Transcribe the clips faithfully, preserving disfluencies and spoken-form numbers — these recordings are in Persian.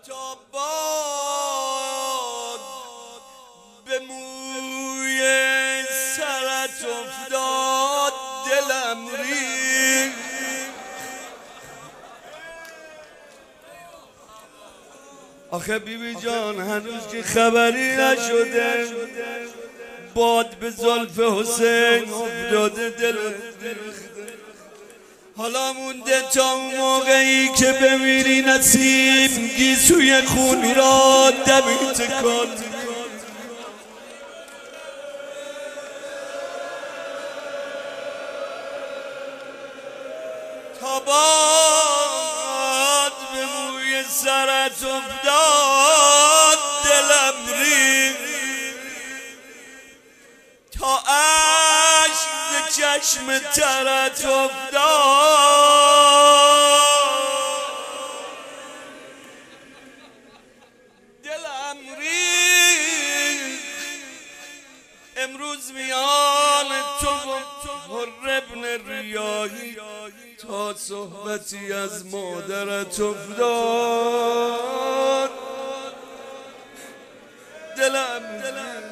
تا باد به موی سرت افتاد دلم ریخت. آخه بیبی جان هنوز که خبری نشده باد به زلف حسین افتاده دلت ریخته. حالا مونده تا اون موقعی که بمیری نسیم گیسوی خون را دمی تکان تا باد به موی سرت افتاد دلم ریخت تا اشک ز چشم ترت افتاد دلم ریخت. امروز میان تو و حر ابن ریاحی تا صحبتی از مادرت افتاد دلم ریخت.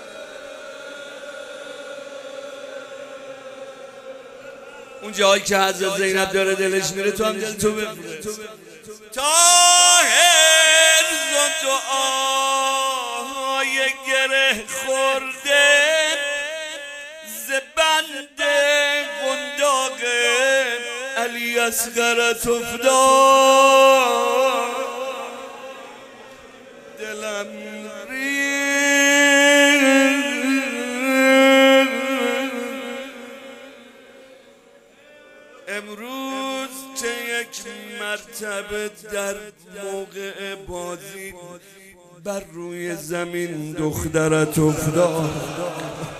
اون جایی که حضرت زینب داره دلش میره تو هم دل تو بفرست. طاهر و دعای گره خورده ز بند قنداق علی اصغرت افتاد دلم امروز چه یک مرتبه در موقع بازی بر روی زمین دخترت افتاد.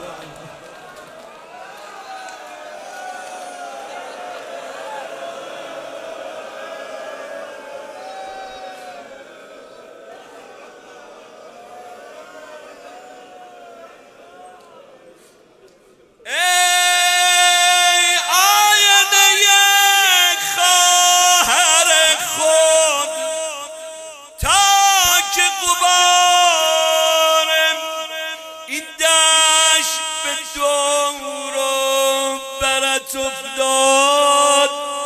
افتاد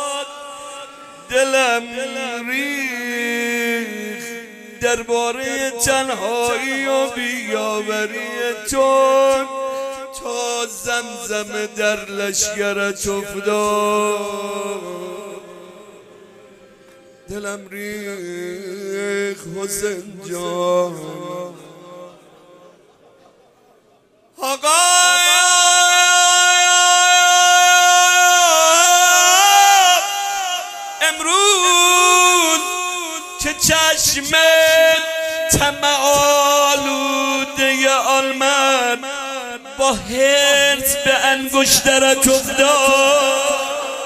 دلم ریخت درباره تنهایی و بیاوری تو تا زمزم در لشکرت افتاد دلم ریخت حسین جان. آقا چشم طمع آلوده آلمن با حرص به انگشترت افتاد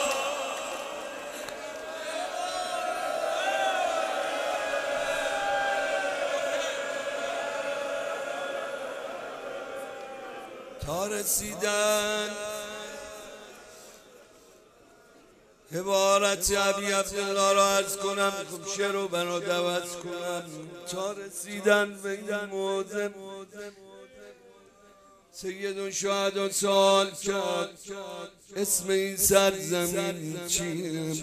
تا رسیدن عبارت ابی عبدالله را عرض کنم خب شعر رو بنا دوز کنم تا رسیدن به این موضع سید و شهدا سوال کرد اسم این سرزمین چیه؟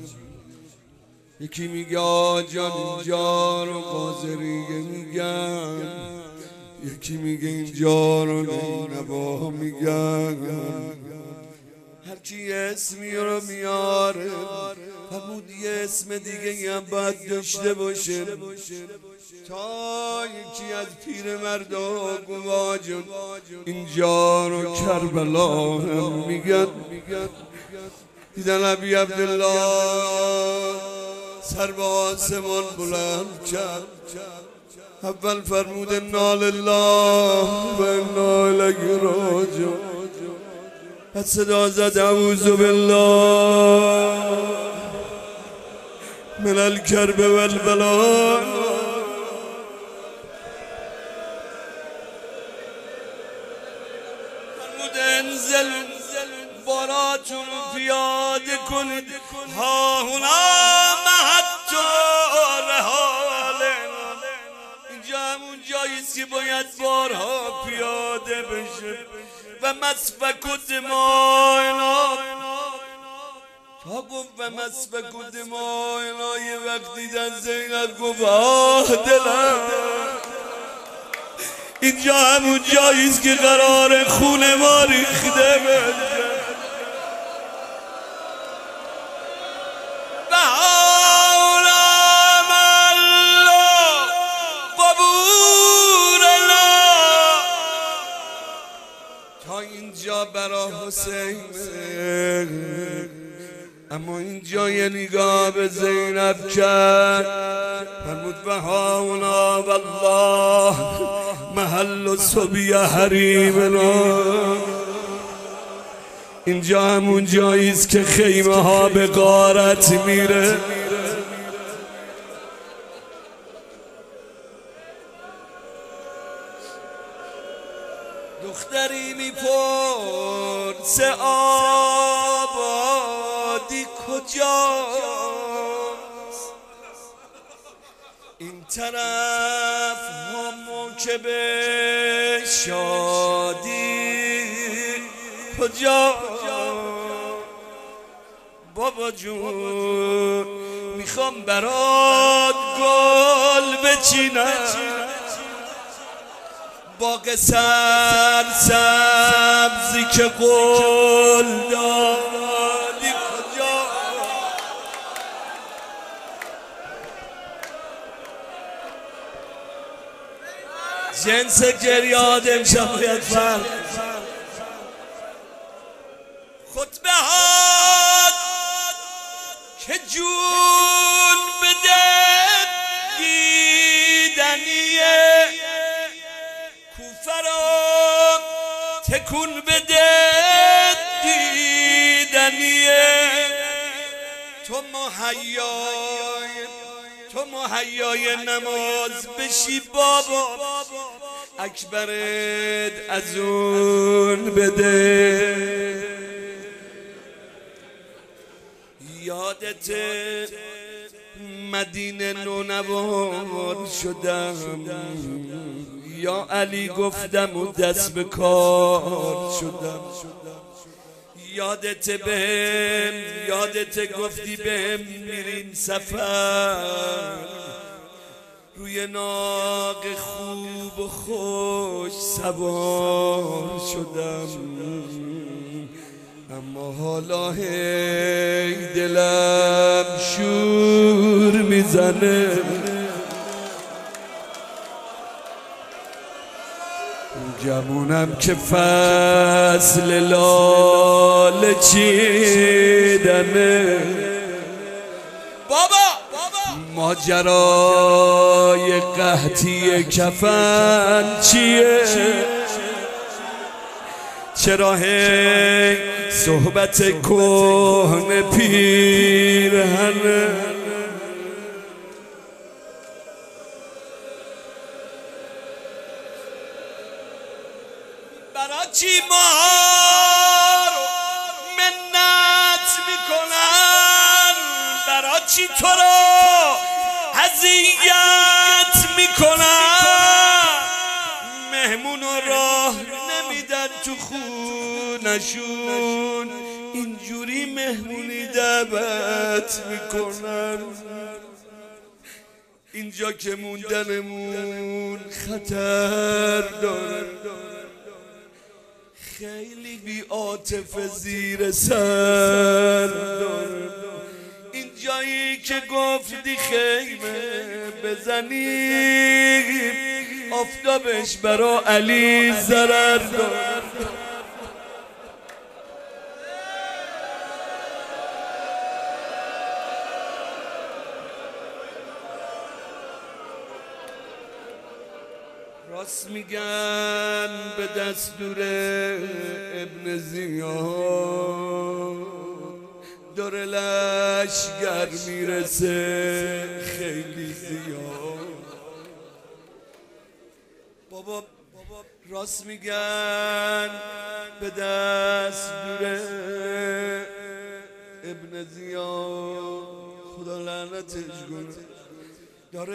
یکی میگه آجان اینجا رو قاضریه میگن یکی میگه اینجا رو نینوا میگن هر کی اسمی رو میاره فرمود یه اسم دیگه هم باید داشته باشه تا یکی از پیر مردا گفت جون اینجا رو کربلا هم میگن دیدن ابی عبدالله سر به آسمان بلند کرد اول فرمود انا لله و انا الیه راجعون بعد صدا زد اعوذ بالله من الکرب والبلاء فرمود انزل باراتون رو پیاده کنید ها هنا محط رحال است که باید بارها پیاده بشه و مسفک و دماینا تا گفت و مسفک و دماینا یه وقت دیدن زینب گفت آه دلم اینجا همون جاییست که قرار خون ما ریخته بشه و حالم الله قبورنا تا اینجا برا حسین اما اینجا یه نگاه به زینب کرد فرمود و هاونا والله محل صبی حریمنا اینجا همون جاییست که خیمه ها به غارت میره دختری میپرسه آبادی کجاست این طرف هم موکب شادی کجا بابا جون میخوام برات گل بچینم باغ سر سبزی که قول دادی کجا جنس گریاد امشب باید فرق خطبه هات که جون بده دیدنیه کوفه را تکون بده دیدنیه تو مهیای تو مهیای نماز بشی بابا اکبرت از اون بده یادت مدینه نونوار شدم یا علی گفتم و دست به کار شدم یادت بهم یادت گفتی بهم میریم سفر روی ناق خوب و خوش سوار شدم اما حالا هی دلم شور میزنه جمونم که فصل لاله چیدنه بابا ماجرای قحطی کفن چیه چرا هی صحبت کهنه پیرهنه برا چی ماها رو منت میکنن برا چی تو رو اذیت میکنن مهمون راه نمیدن تو خونشون اینجوری مهمونی دعوت میکنن اینجا که موندنمون خطر داره خیلی بی عاطفه زیر سر داره این جایی که گفتی خیمه بزنیم آفتابش برا علی ضرر داره راست میگن به دستور ابن زیاد داره لشگر میرسه خیلی زیاد بابا راست میگن به دستور ابن زیاد خدا لعنتش کنه داره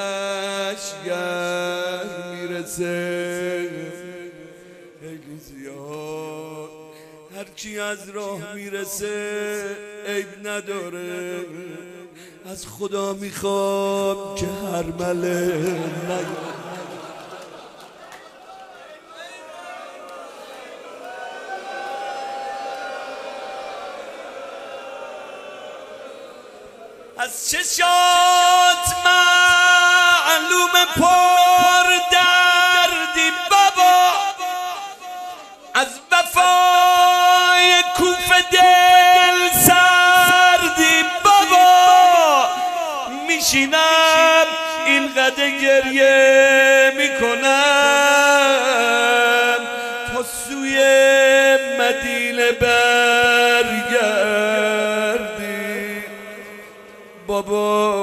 لشگر میرسه خیلی زیاد، هرکی از راه میرسه عیب نداره. از خدا میخوام که هر مله نیاد. از چشات معلوم پر دردی بابا، از وفای کوف دل سردی بابا. میشینم اینقدر گریه میکنم تا سوی مدینه برگردی بابا.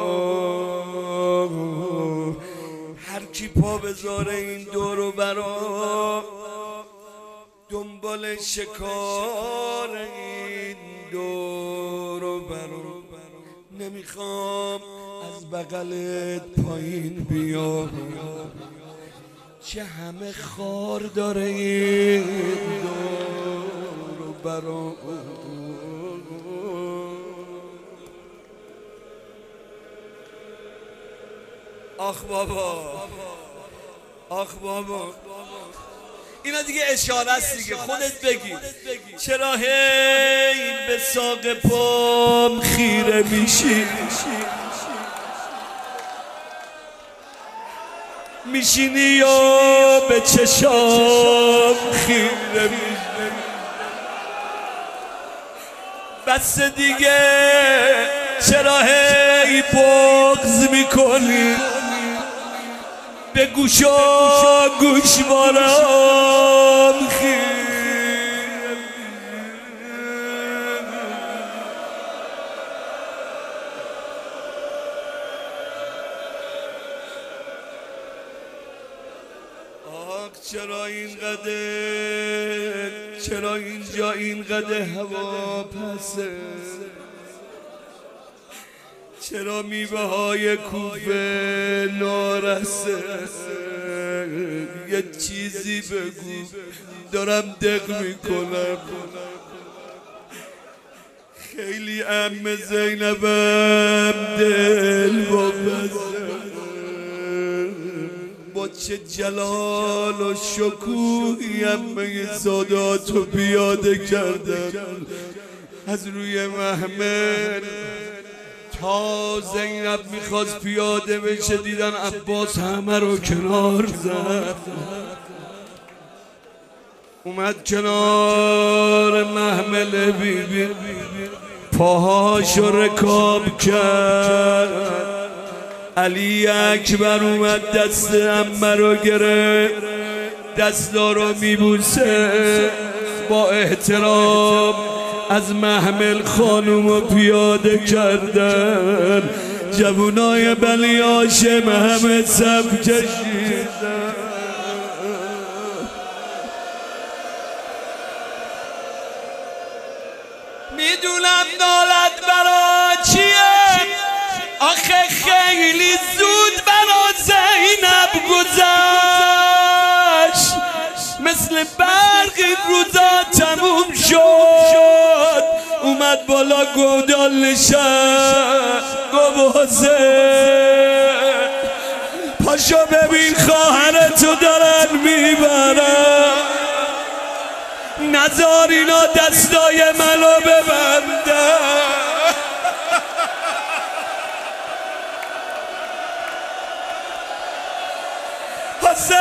هر کی پا بذاره این دور و برا دنبال شکار این دور و برا. نمیخوام از بغلت پایین بیام، چه همه خار داره این دور و برا. آخ بابا، آخ بابا، اینا دیگه اشاره است دیگه، خودت بگی. چرا هی به ساق پام خیره میشی؟ میشینی یا به چشام خیره میشی؟ بس دیگه چرا هی بغض میکنی؟ به گوشا گوشوارم خیره. آخ چرا اینقدر، چرا اینجا اینقدر هوا پسه؟ چرا میوه های کوفه نارسه؟ یه چیزی بگو، دارم دق میکنم. خیلی عم زینبم دل واپسه، با چه جلال و شکوهی عمه ساداتو پیاده کردم از روی محمل تا زینب میخواست پیاده بشه. دیدن عباس همه رو کنار زد، اومد کنار محمل بی بی، پاهاشو رکاب کرد. علی اکبر اومد دست عمه رو گرفت، دستا رو میبوسه، با احترام از محمل خانومو پیاده کردن. جوونای بنی هاشم همه صف کشیدن. میدونم نالت برا چیه، آخه خیلی زود برا زینب گذشت، مثل برق این روزا تموم شد. اومد بالا گودال نشست، گو حسین پاشو ببین خواهرتو دارن میبرن، نذار اینا دستای منو ببندن. حسین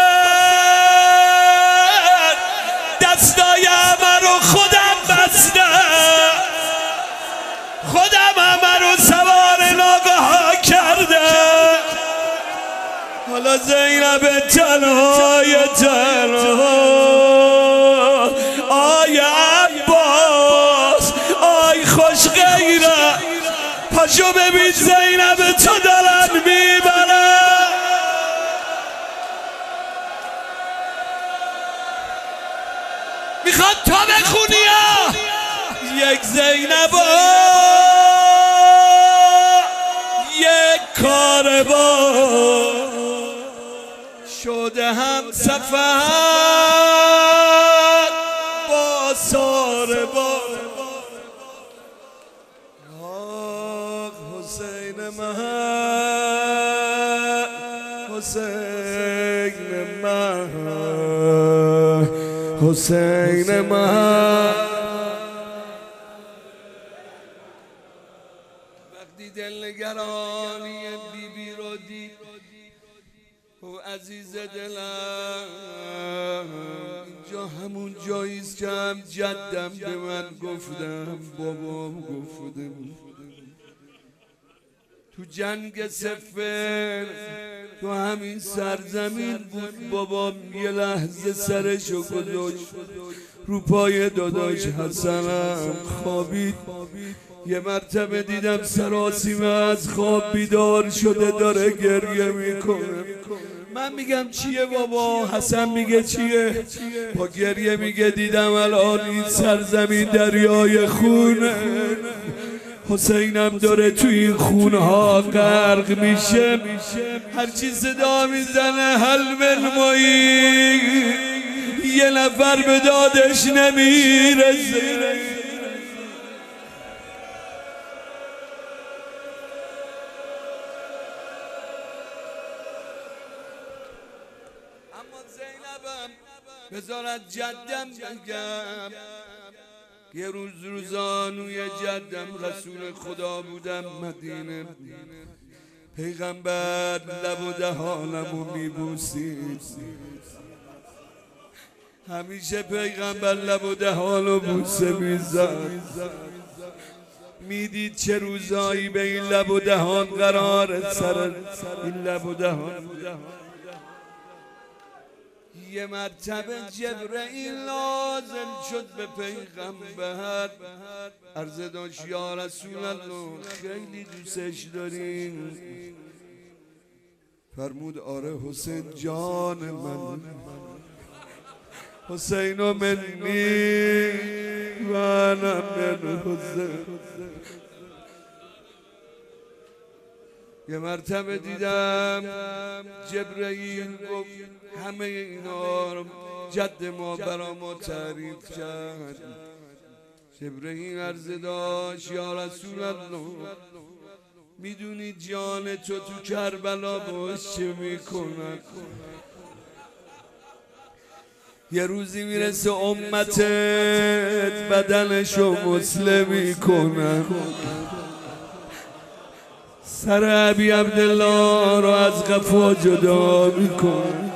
دستای همه رو خودم بستم، خودم همه رو سوار ناقه ها کردم. حالا زینب تنهای تنها، آی عباس، آی خوش غیره، پاشو ببین زینب تو دارن میبرن. میخواد تا بخونی ها یک زینب یک کار با شده هم سفر با سار با حسین من حسین من حسین من وقتی دلنگرانی بی بی رو دید او عزیز دلم اینجا همون جاییست که هم جدم به من گفتم بابام گفته تو جنگ صفر تو همین سرزمین بود بابام یه لحظه سرشو گذاشت رو پای داداش حسنم خوابید یه مرتبه دیدم سراسیمه از خواب بیدار شده داره گریه میکنه من میگم چیه بابا حسن میگه چیه با گریه میگه دیدم الان این سرزمین دریای خونه حسینم داره تو این خونها غرق میشه هرچی صدا میزنه حل من مایی یه نفر به دادش نمیرسه اما زینبم بذارت جدم بگم یه روز روزانوی جدم رسول خدا بودم مدینه پیغمبر لب و دهانمو میبوسید همیشه پیغمبر لب و دهانو بوسه میزد میدید چه روزایی به این لب و دهان قرار سر این لب و دهان یه مرتبه جبرئیل نازل شد به پیغمبر عرض داشت یا رسول الله خیلی دوستش داریم فرمود آره حسین جان من حسین و منی و انا من حسین یه مرتبه دیدم جبرئیل گفت همه اینا رو جد ما برا ما تعریف کرد جبرئیل عرض داشت یا رسول الله میدونی جان تو تو کربلا باش چه میکنن یه روزی میرسه امتت بدنشو مسلمی کنن سر ابی عبدالله رو از قفا جدا میکن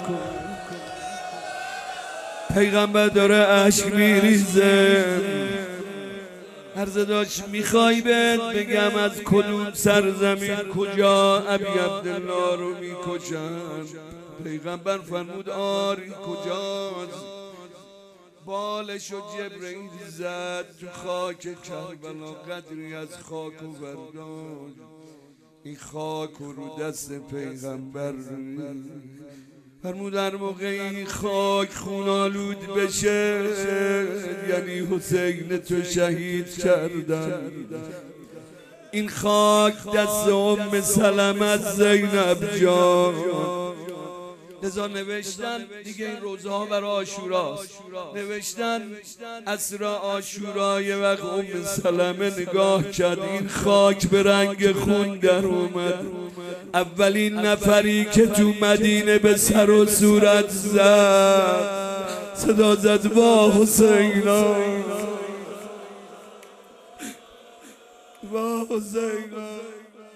پیغمبر داره عشق میریزه عرض داشت میخوای بهت بگم از کدوم سرزمین کجا ابی عبدالله رو میکشن پیغمبر فرمود آری کجاست بالشو جبرئیل زد تو خاک کربلا قدری از خاک و برداشت این خاک رو دست پیغمبر فرمود در موقع این خاک خونالود بشه یعنی حسین تو شهید کردن این خاک دست ام سلمه از زینب جان لذا نوشتن دیگه این روزها برای عاشوراست نوشتن عصر عاشورا یه وقت ام سلمه نگاه کرد این خاک به رنگ خون در اومد اولین نفری که تو مدینه به سر و صورت زد صدا زد با حسینا با حسینا